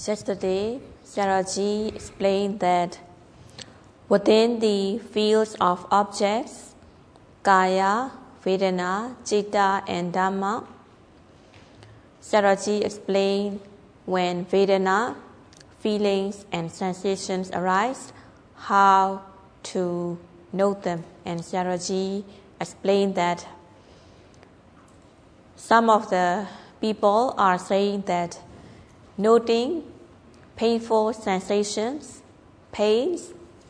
Yesterday, Saraji explained that within the fields of objects, Kaya, Vedana, Citta and Dhamma, Saraji explained when Vedana, feelings and sensations arise, how to note them. And Saraji explained that some of the people are saying that noting painful sensations, pains,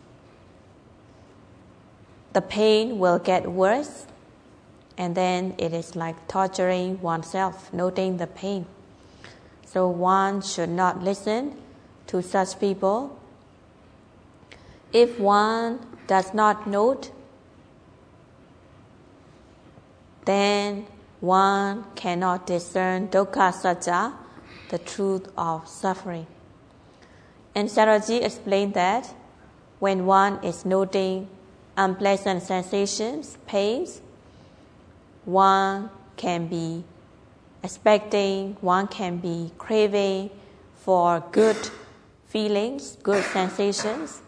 the pain will get worse, and then it is like torturing oneself, noting the pain. So one should not listen to such people. If one does not note, then one cannot discern dukkha satya, the truth of suffering. And Saraji explained that when one is noting unpleasant sensations, pains, one can be expecting, one can be craving for good feelings, good sensations.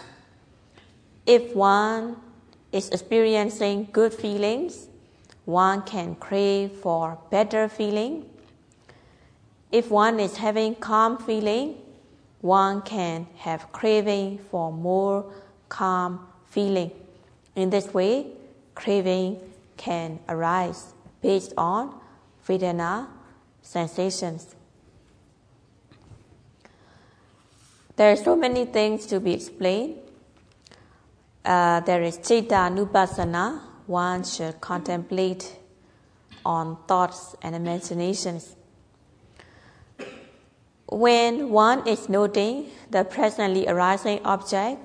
If one is experiencing good feelings, one can crave for better feeling. If one is having calm feeling, one can have craving for more calm feeling. In this way, craving can arise based on Vedana sensations. There are so many things to be explained. There is Citta Nupassana. One should contemplate on thoughts and imaginations. When one is noting the presently arising object,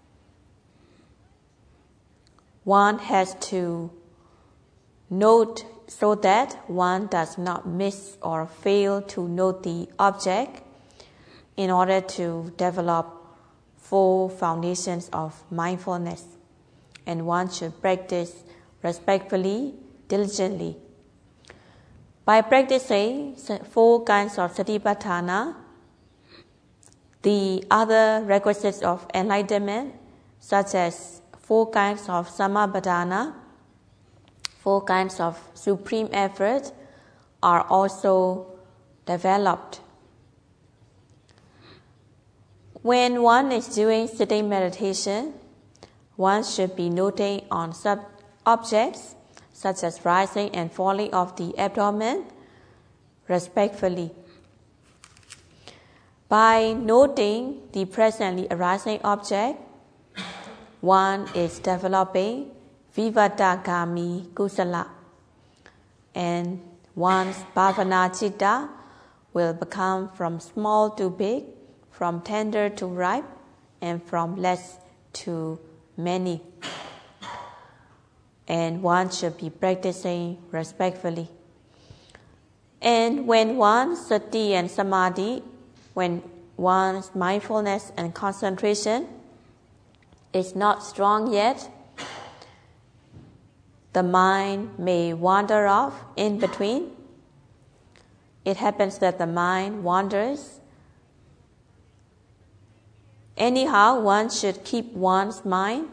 one has to note so that one does not miss or fail to note the object in order to develop full foundations of mindfulness. And one should practice respectfully, diligently. By practicing 4 kinds of satipatthana, the other requisites of enlightenment, such as 4 kinds of samappadhana, 4 kinds of supreme effort, are also developed. When one is doing sitting meditation, one should be noting on objects such as rising and falling of the abdomen respectfully. By noting the presently arising object, one is developing vivattagami kusala, and one's bhavana citta will become from small to big, from tender to ripe, and from less to many. And one should be practicing respectfully. And when one's sati and samadhi, when one's mindfulness and concentration is not strong yet, the mind may wander off in between. It happens that the mind wanders. Anyhow, one should keep one's mind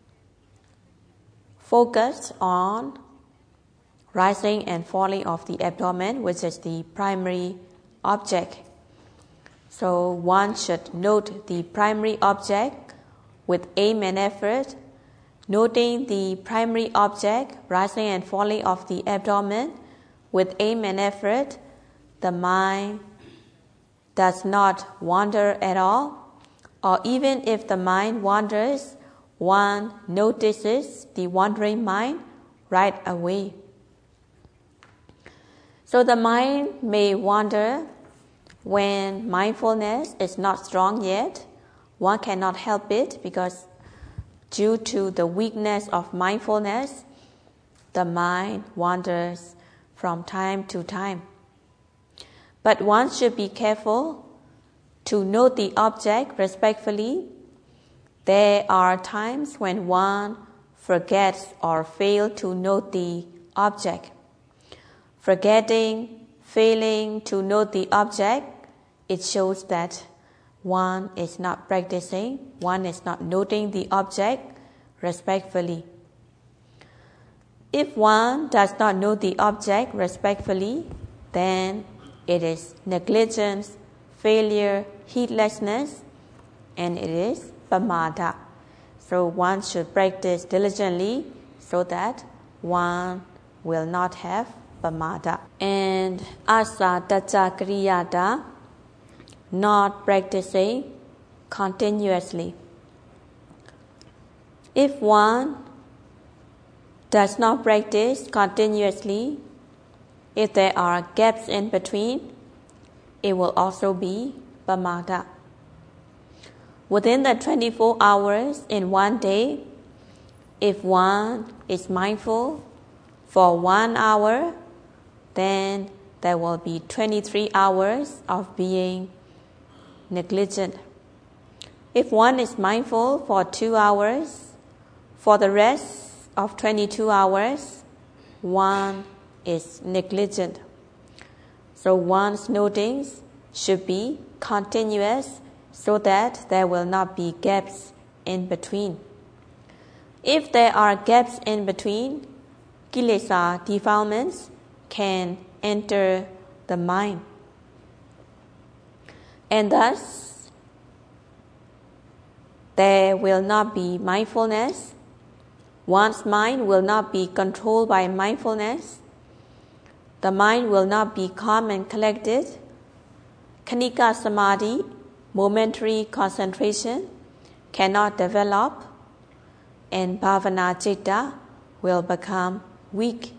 focused on rising and falling of the abdomen, which is the primary object. So one should note the primary object with aim and effort. Noting the primary object, rising and falling of the abdomen, with aim and effort, the mind does not wander at all. Or even if the mind wanders, one notices the wandering mind right away. So the mind may wander when mindfulness is not strong yet. One cannot help it because due to the weakness of mindfulness, the mind wanders from time to time. But one should be careful to note the object respectfully. There are times when one forgets or fails to note the object. Forgetting, failing to note the object it shows that one is not practicing, one is not noting the object respectfully. If one does not know the object respectfully, then it is negligence, failure, heedlessness, and it is pamada. So one should practice diligently so that one will not have pamada. And asatacha kriyata, not practicing continuously. If one does not practice continuously, if there are gaps in between, it will also be pamada. Within the 24 hours in one day, if one is mindful for 1 hour, then there will be 23 hours of being negligent. If one is mindful for 2 hours, for the rest of 22 hours, one is negligent. So one's notings should be continuous so that there will not be gaps in between. If there are gaps in between, kilesa defilements can enter the mind. And thus, there will not be mindfulness. One's mind will not be controlled by mindfulness. The mind will not be calm and collected. Khanika samadhi, momentary concentration, cannot develop, and bhavana citta will become weak.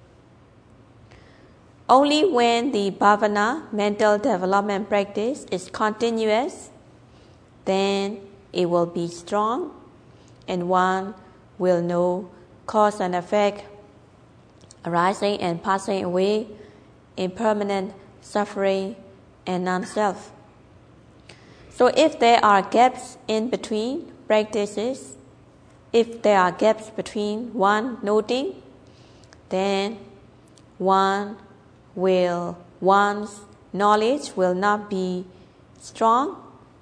Only when the bhavana, mental development practice, is continuous, then it will be strong, and one will know cause and effect, arising and passing away, impermanent suffering, and non-self. So if there are gaps in between practices, if there are gaps between one noting, then one's knowledge will not be strong.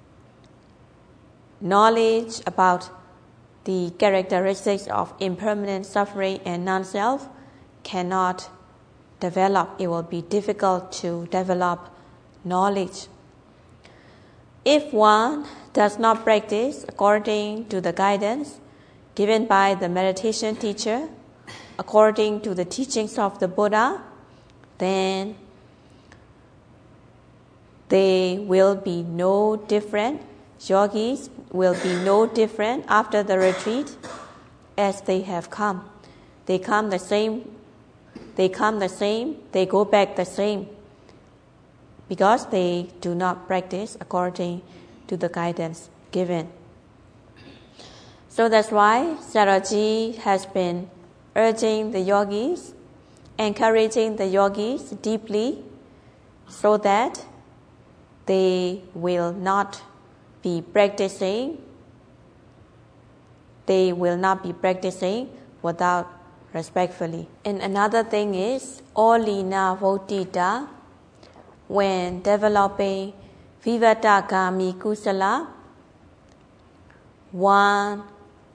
Knowledge about the characteristics of impermanent suffering and non-self cannot develop. It will be difficult to develop knowledge. If one does not practice according to the guidance given by the meditation teacher, according to the teachings of the Buddha, then they will be no different. Yogis will be no different after the retreat as they have come. They come the same, they go back the same, because they do not practice according to the guidance given. So that's why Sayadaw has been urging the yogis, encouraging the yogis deeply, so that they will not be practicing without respectfully. And another thing is Olina Votita, when developing Vivatagami Kusala, one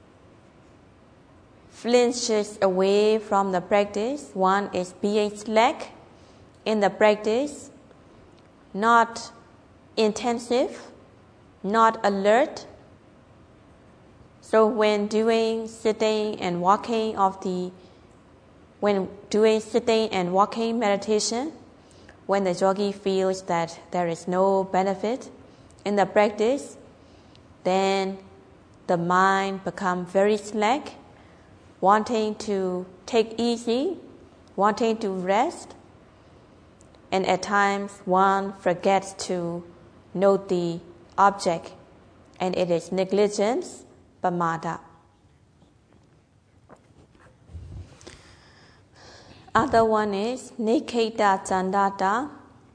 flinches away from the practice, one is being slack in the practice, not intensive, not alert. So when doing sitting and walking meditation, when the yogi feels that there is no benefit in the practice, then the mind becomes very slack, wanting to take easy, wanting to rest, and at times one forgets to note the object, and it is negligence, pamada. Other one is niketa chandata,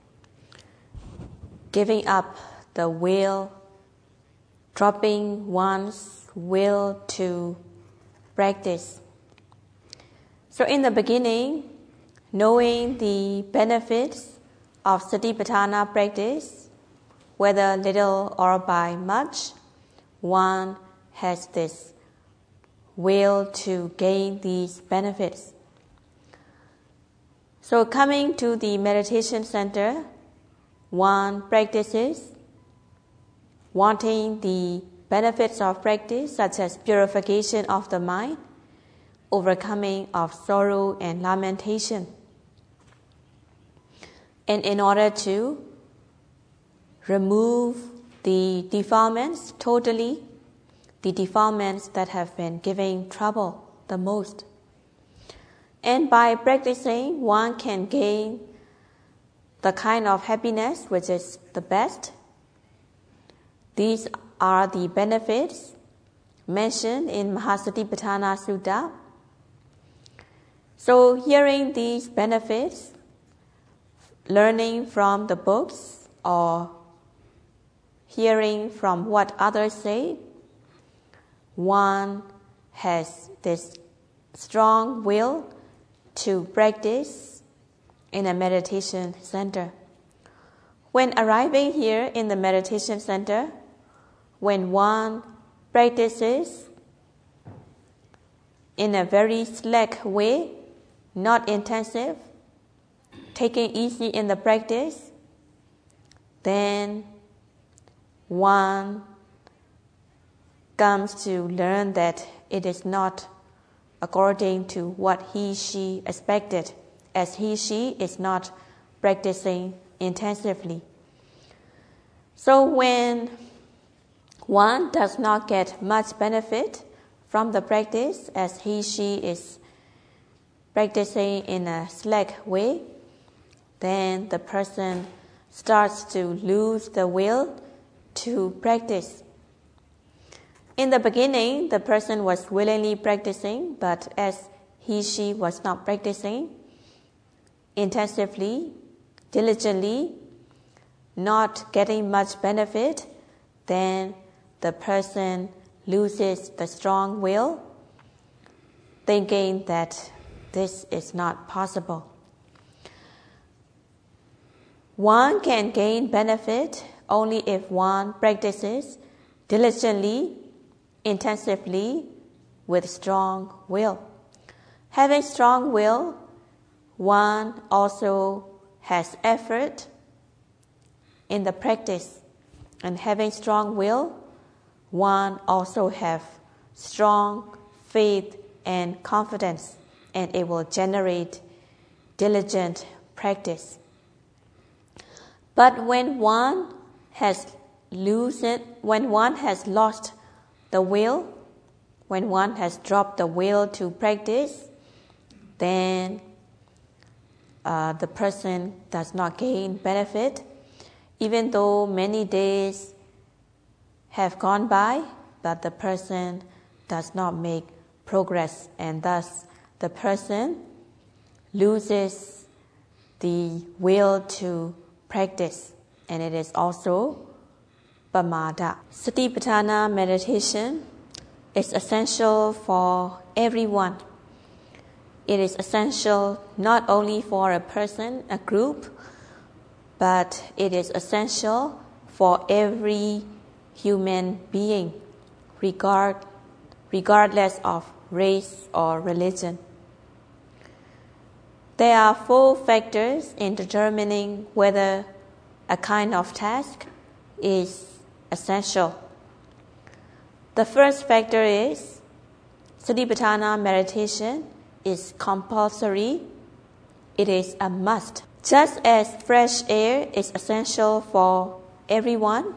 giving up the will, dropping one's will to practice. So in the beginning, knowing the benefits of Satipatthana practice, whether little or by much, one has this will to gain these benefits. So coming to the meditation center, one practices wanting the benefits of practice such as purification of the mind, overcoming of sorrow and lamentation. And in order to remove the defilements totally, the defilements that have been giving trouble the most. And by practicing, one can gain the kind of happiness which is the best. These are the benefits mentioned in Mahasatipatthana Sutta. So hearing these benefits, learning from the books or hearing from what others say, one has this strong will to practice in a meditation center. When arriving here in the meditation center, when one practices in a very slack way, not intensive, taking easy in the practice, then one comes to learn that it is not according to what he/she expected, as he/she is not practicing intensively. So when one does not get much benefit from the practice, as he/she is practicing in a slack way, then the person starts to lose the will to practice. In the beginning, the person was willingly practicing, but as he/she was not practicing intensively, diligently, not getting much benefit, then the person loses the strong will, thinking that this is not possible. One can gain benefit only if one practices diligently, intensively, with strong will. Having strong will, one also has effort in the practice. And having strong will, one also have strong faith and confidence, and it will generate diligent practice. But when one has lost the will, when one has dropped the will to practice, then the person does not gain benefit, even though many days have gone by, but the person does not make progress, and thus the person loses the will to practice, and it is also pamada. Satipatthana meditation is essential for everyone. It is essential not only for a person, a group, but it is essential for every human being, regardless of race or religion. There are 4 factors in determining whether a kind of task is essential. The first factor is Satipatthana meditation is compulsory. It is a must. Just as fresh air is essential for everyone,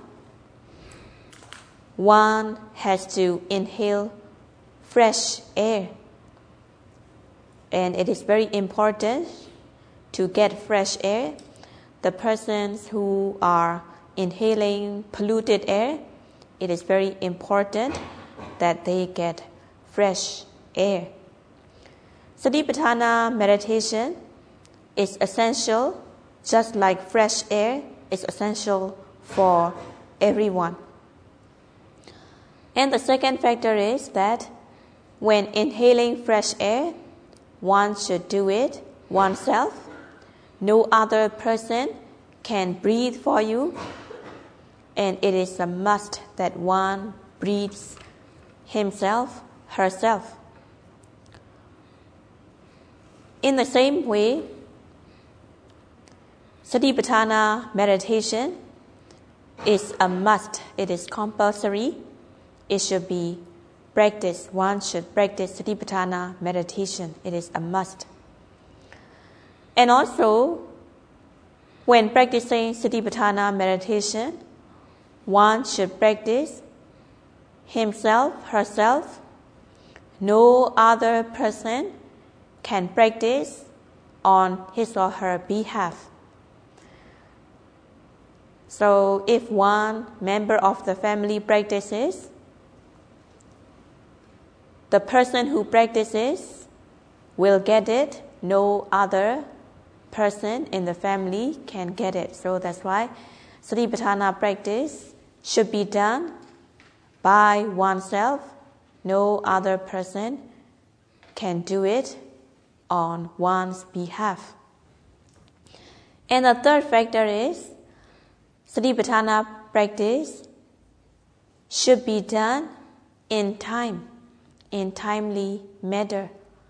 one has to inhale fresh air. And it is very important to get fresh air. The persons who are inhaling polluted air, it is very important that they get fresh air. Satipatthana meditation is essential, just like fresh air is essential for everyone. And the second factor is that when inhaling fresh air, one should do it oneself. No other person can breathe for you. and it is a must that one breathes himself, herself. In the same way, Satipatthana meditation is a must. It is compulsory. It should be practiced. One should practice Satipatthana meditation. It is a must. And also, when practicing Satipatthana meditation, one should practice himself, herself. No other person can practice on his or her behalf. So if one member of the family practices, the person who practices will get it. No other person in the family can get it. So that's why Satipatthana practice should be done by oneself. No other person can do it on one's behalf. And the third factor is Satipatthana practice should be done in time, in timely manner.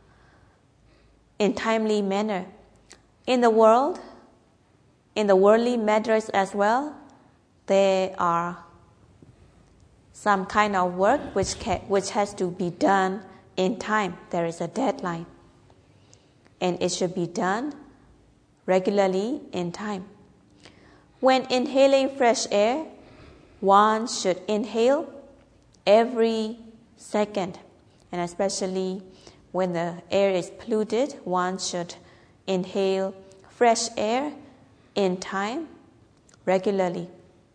In the world, in the worldly matters as well, there are some kind of work which has to be done in time. There is a deadline, and it should be done regularly in time. When inhaling fresh air, one should inhale every second, and especially when the air is polluted, one should inhale fresh air in time regularly.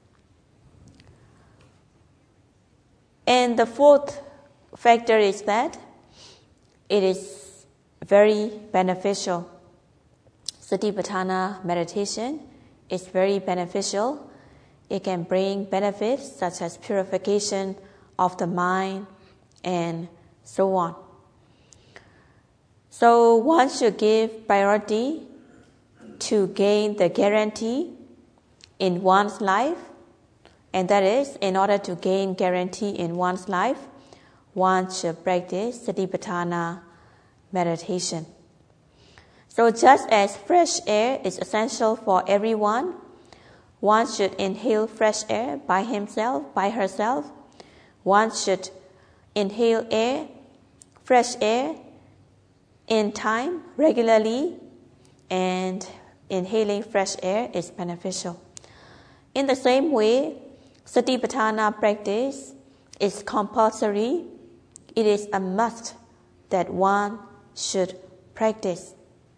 And the fourth factor is that it is very beneficial. Satipatthana meditation is very beneficial. It can bring benefits such as purification of the mind and so on. So one should give priority to gain the guarantee in one's life, and that is, in order to gain guarantee in one's life, one should practice Satipatthana meditation. So just as fresh air is essential for everyone, one should inhale fresh air by himself, by herself. One should inhale air, fresh air, in time, regularly, and inhaling fresh air is beneficial. In the same way, Satipatthana practice is compulsory. It is a must that one should practice.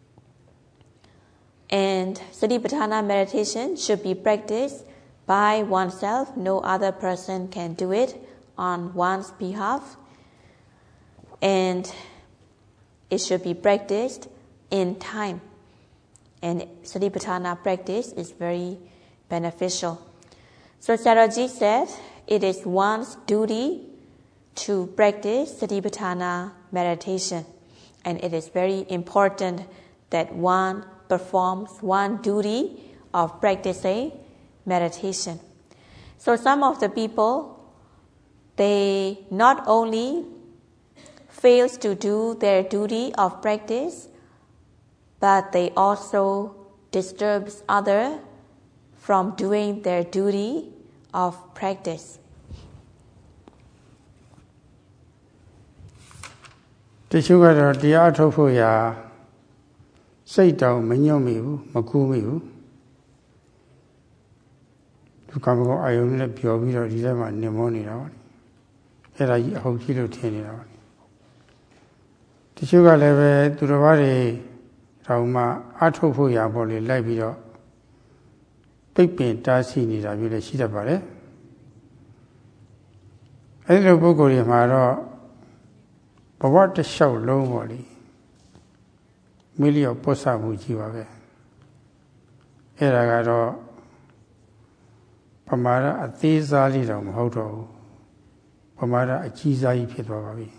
And Satipatthana meditation should be practiced by oneself. No other person can do it on one's behalf. And it should be practiced in time. And Satipatthana practice is very beneficial. So Sayadaw said, it is one's duty to practice Satipatthana meditation. And it is very important that one performs one duty of practicing meditation. So some of the people, they not only fails to do their duty of practice, but they also disturbs others from doing their duty of practice. တချို့ကတော့တရားထုတ်ဖို့ရာစိတ်တောင်မညွတ်မိဘူးမကူးမိဘူးသူကံကောအာယုံနဲ့ပြောပြီးတော့ဒီထဲမှာနေမောနေတာပါအဲ့ဒါကြီးအဟုတ်ကြီးလို့ထင်နေတာပါတချို့ကလည်းပဲသူတော်ဘာတွေတောင်မှအထုတ်ဖို့ရာပေါ်လေလိုက်ပြီးတော့ပိတ်ပင်တားဆီးနေတာမျိုးလည်းရှိတတ်ပါတယ်အဲ့ဒီလိုပုဂ္ဂိုလ်တွေမှာတော့ဘဝတစ်လျှောက်လုံးပေါ့လေမိလျော့ပုတ်ဆမှုကြီးပါပဲအဲ့ဒါကတော့ပမာဒအသေးစားလေးတော့မဟုတ်တော့ဘူးပမာဒအကြီးစားကြီးဖြစ်သွားပါပြီ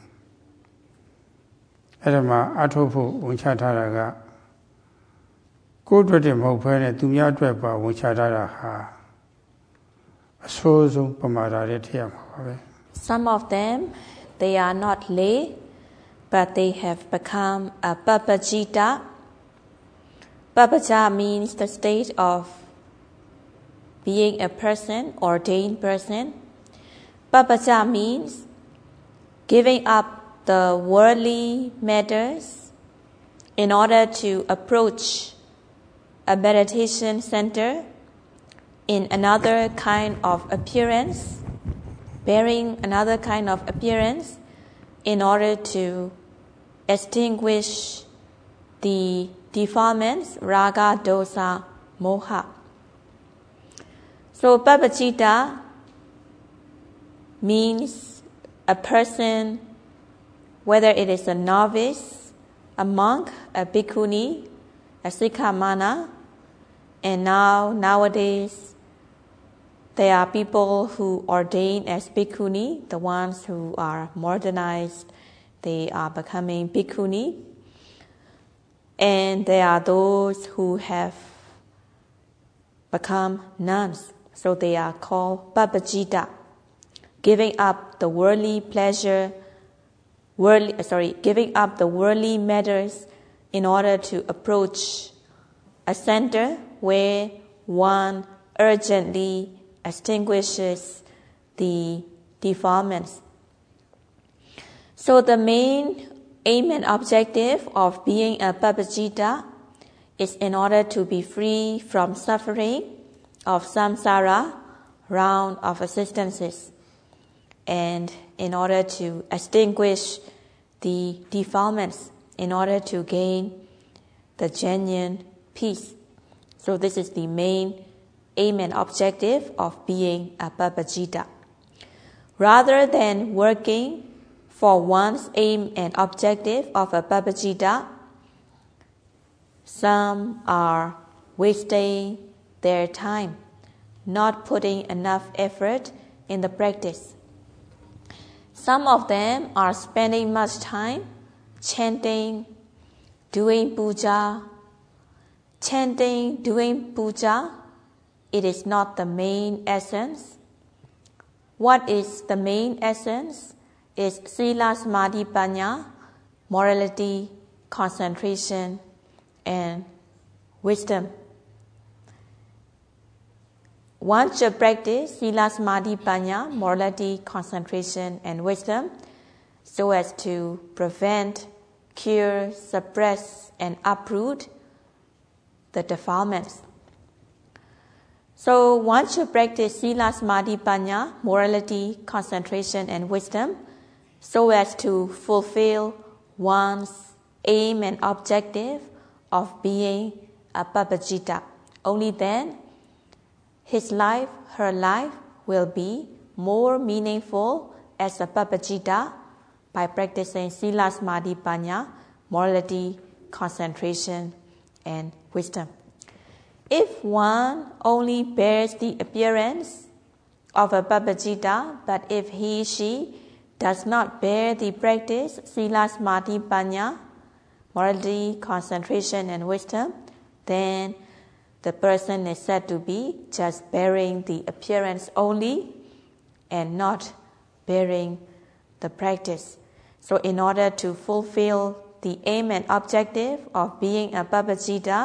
အဲ့ဒါမှအထုတ်ဖို့ဝန်ချထားတာကကိုယ်အတွက်တည်းမဟုတ်ဘဲနဲ့သူများအတွက်ပါဝန်ချထားတာဟာအဆိုးဆုံးပမာဒတွေထည့်ရမှာပါပဲ Some of them, they are not lay, but they have become a Pabbajita. Pabbajita means the state of being a person, ordained person. Pabbajita means giving up the worldly matters in order to approach a meditation center in another kind of appearance, bearing another kind of appearance in order to extinguish the defilements, raga, dosa, moha. So Pabbajita means a person, whether it is a novice, a monk, a bhikkhuni, a sikhamana, and nowadays there are people who ordain as bhikkhuni, the ones who are modernized, they are becoming bhikkhuni. And there are those who have become nuns, so they are called Pabbajita, giving up the worldly pleasure, giving up the worldly matters in order to approach a center where one urgently extinguishes the defilements. So the main aim and objective of being a Pabbajita is in order to be free from suffering of samsara, round of existences, and in order to extinguish the defilements, in order to gain the genuine peace. So this is the main aim and objective of being a Pabbajita. Rather than working for one's aim and objective of a Pabbajita, some are wasting their time, not putting enough effort in the practice. Some of them are spending much time chanting, doing puja. Chanting, doing puja, it is not the main essence. What is the main essence is sila, samadhi, panya, morality, concentration, and wisdom. One should practice sila, samadhi, panya, morality, concentration, and wisdom so as to prevent, cure, suppress, and uproot the defilements. So one should practice sila, samadhi, panya, morality, concentration, and wisdom so as to fulfill one's aim and objective of being a Pabbajita. Only then his life, her life will be more meaningful as a Pabbajita by practicing sila, samadhi, panya, morality, concentration, and wisdom. If one only bears the appearance of a Pabbajita, but if she does not bear the practice sila, samadhi, panya, morality, concentration, and wisdom, then the person is said to be just bearing the appearance only and not bearing the practice. So in order to fulfill the aim and objective of being a Pabbajita,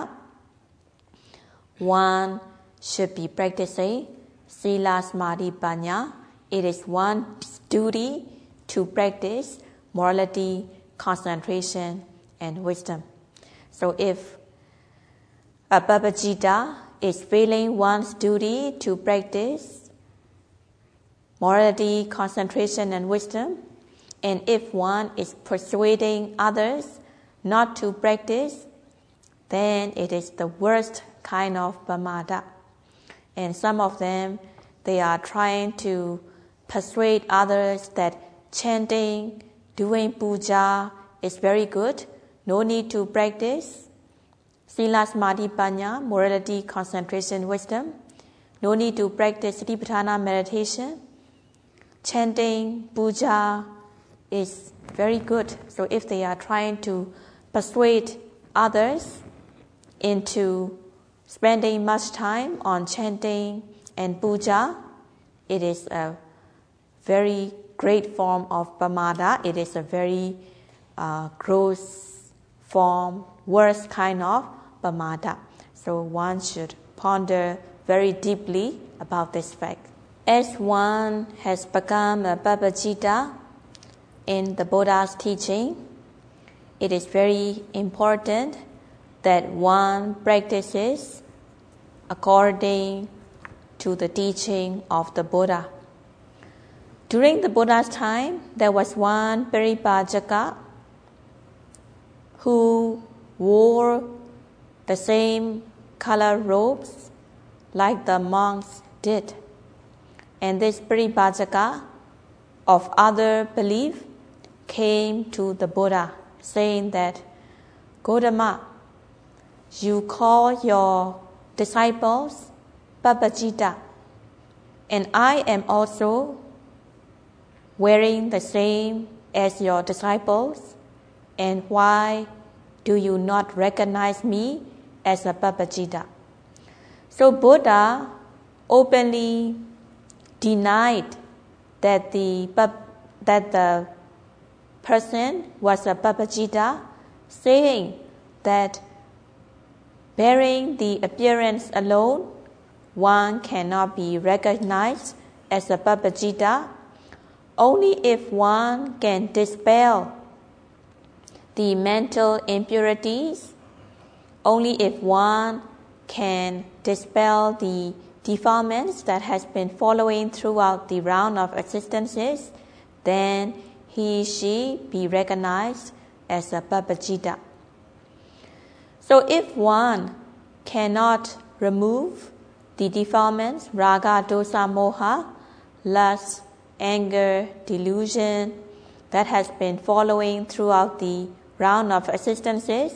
one should be practicing sila, samadhi, panya. It is one's duty to practice morality, concentration, and wisdom. So if a Pabbajita is failing one's duty to practice morality, concentration, and wisdom, and if one is persuading others not to practice, then it is the worst kind of pamada. And some of them, they are trying to persuade others that chanting, doing puja is very good, no need to practice sila, samadhi, panya, morality, concentration, wisdom, no need to practice satipatthana meditation. Chanting, puja is very good. So if they are trying to persuade others into spending much time on chanting and puja, it is a very great form of pamada. It is a very gross form, worst kind of pamada. So one should ponder very deeply about this fact. As one has become a Pabbajita in the Buddha's teaching, it is very important that one practices according to the teaching of the Buddha. During the Buddha's time, there was one Paripajaka who wore the same color robes like the monks did. And this Paripajaka of other belief came to the Buddha saying that, Gotama, you call your disciples Pabbajita, and I am also wearing the same as your disciples, and why do you not recognize me as a Pabbajita? So Buddha openly denied that the person was a Pabbajita, saying that bearing the appearance alone, one cannot be recognized as a Pabbajita. Only if one can dispel the mental impurities, only if one can dispel the defilements that has been following throughout the round of existences, then she be recognized as a Pabbajita. So if one cannot remove the defilements, raga, dosa, moha, lust, anger, delusion, that has been following throughout the round of existences,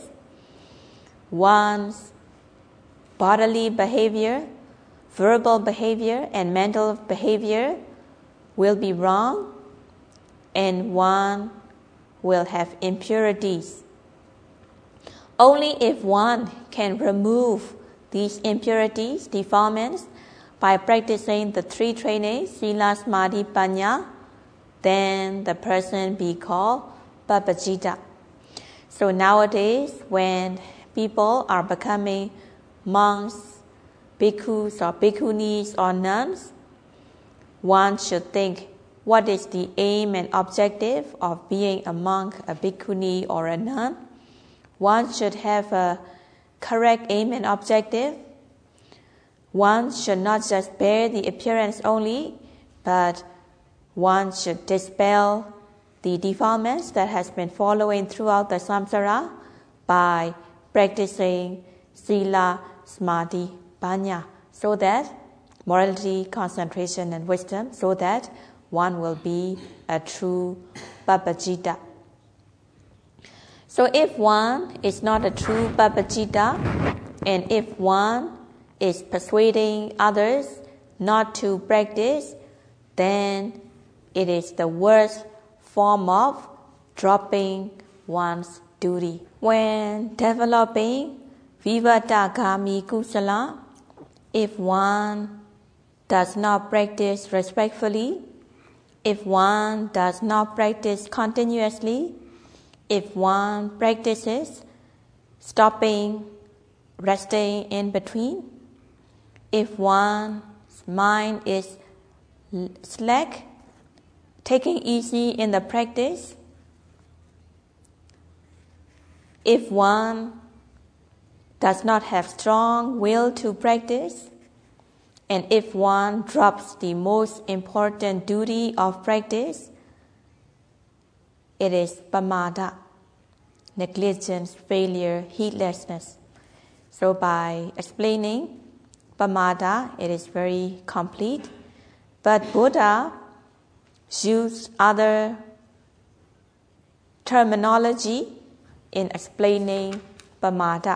one's bodily behavior, verbal behavior, and mental behavior will be wrong, and one will have impurities. Only if one can remove these impurities, defilements, by practicing the three trainings, Sila, Samadhi, Panya, then the person be called Pabbajita. So nowadays, when people are becoming monks, bhikkhus or bhikkhunis or nuns, one should think, what is the aim and objective of being a monk, a bhikkhuni or a nun? One should have a correct aim and objective. One should not just bear the appearance only, but one should dispel the defilements that has been following throughout the samsara by practicing Sila, Samadhi, Panya, so that morality, concentration, and wisdom, so that one will be a true Pabbajita. So if one is not a true Pabbajita, and if one is persuading others not to practice, then it is the worst form of dropping one's duty. When developing Vivattagami Kusala, if one does not practice respectfully, if one does not practice continuously, if one practices stopping, resting in between, if one's mind is slack, taking easy in the practice, if one does not have strong will to practice, and if one drops the most important duty of practice, it is pamada, negligence, failure, heedlessness. So by explaining pamada, it is very complete. But Buddha used other terminology in explaining pamada.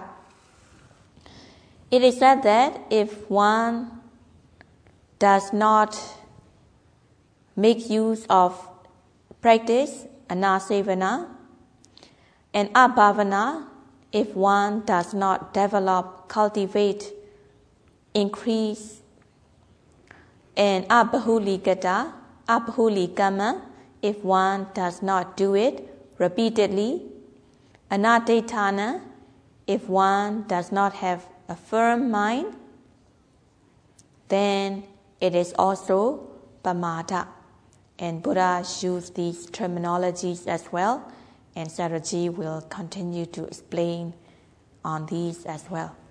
It is said that if one does not make use of practice, anasevana, and abhavana, if one does not develop, cultivate, increase And abahulikata, abahulikama, if one does not do it repeatedly. Anatatana, if one does not have a firm mind, then it is also pamata. And Buddha used these terminologies as well, and Sayadaw Ji will continue to explain on these as well.